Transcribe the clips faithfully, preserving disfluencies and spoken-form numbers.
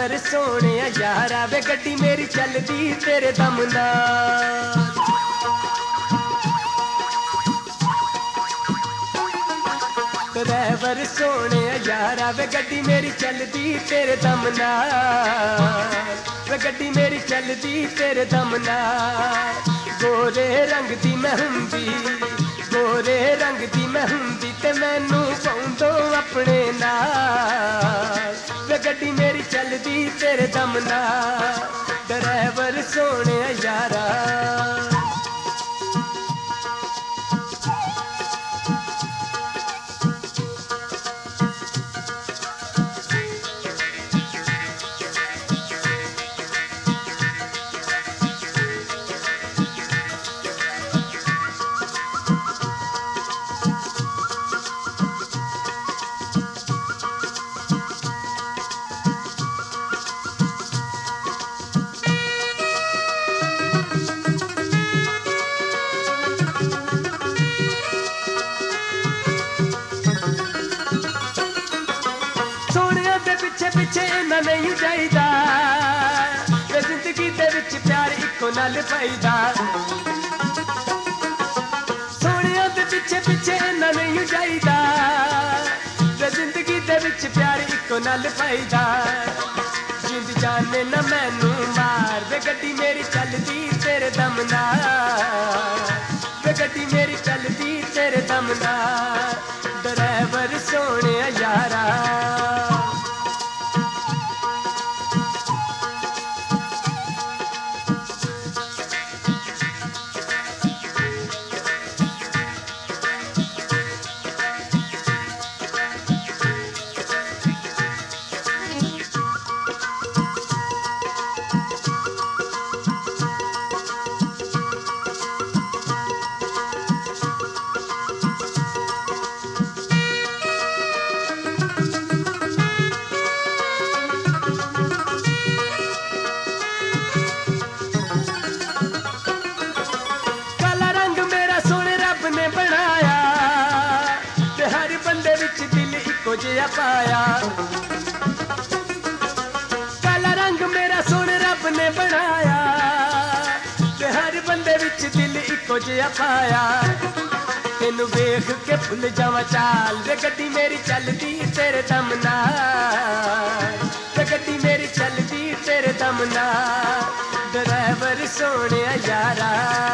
Driver सोने यारा वे गड्डी मेरी चलदी तेरे दम नाल। ड्राइवर सोने यारा वे गड्डी मेरी चलदी तेरे दम नाल, वे गड्डी मेरी चलदी तेरे दम नाल। गोरे रंग दी मैं हुंदी, गोरे रंग दी मैं हुंदी ते मैनू पाउंदो अपने नाल, वे गड्डी मेरी चलदी तेरे दम नाल। ड्राइवर सोने यारा पिछे पिछे इन्ना नहीं जाइदा, ते जिंदगी दे विच प्यार इको नाल पाईदा। सोहणिया दे पिछे पिछे इन्ना नहीं जाइदा, ते जिंदगी दे विच प्यार इको नाल पाईदा। जिंद जाने ना मैनू मार वे गड्डी मेरी चलदी तेरे दम नाल, वे गड्डी मेरी चलदी तेरे दम नाल। ड्राइवर सोने यारा जिया पाया। काला रंग मेरा सोने रब ने बनाया, ते हर बंदे विच दिल इको जिया पाया। तेनू वेख के भुल जावां चाल, वे गड्डी मेरी चलदी तेरे दम नाल, वे गड्डी मेरी चलदी तेरे दम नाल। ड्राइवर सोने यारा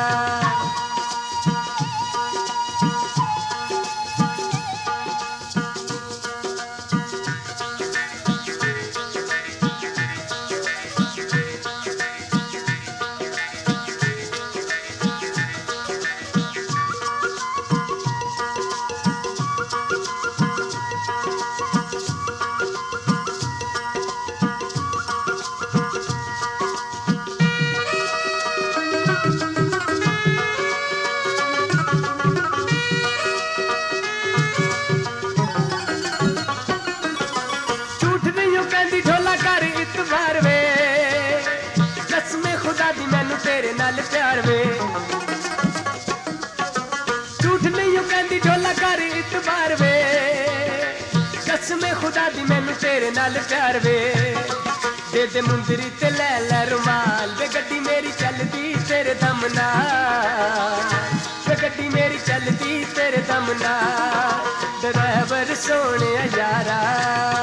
इतबार वे, कसमे खुदा दी मैनू तेरे नाल प्यार वे। झूठ नहीं कहंदी ढोला कर इतबार वे, कसमे खुदा दी मैनू तेरे नाल प्यार वे। दे दे मुंदरी ते लै लै रुमाल, वे गड्डी मेरी चलदी तेरे दम नाल, वे गड्डी मेरी चलदी तेरे दम नाल। ड्राइवर सोने यारा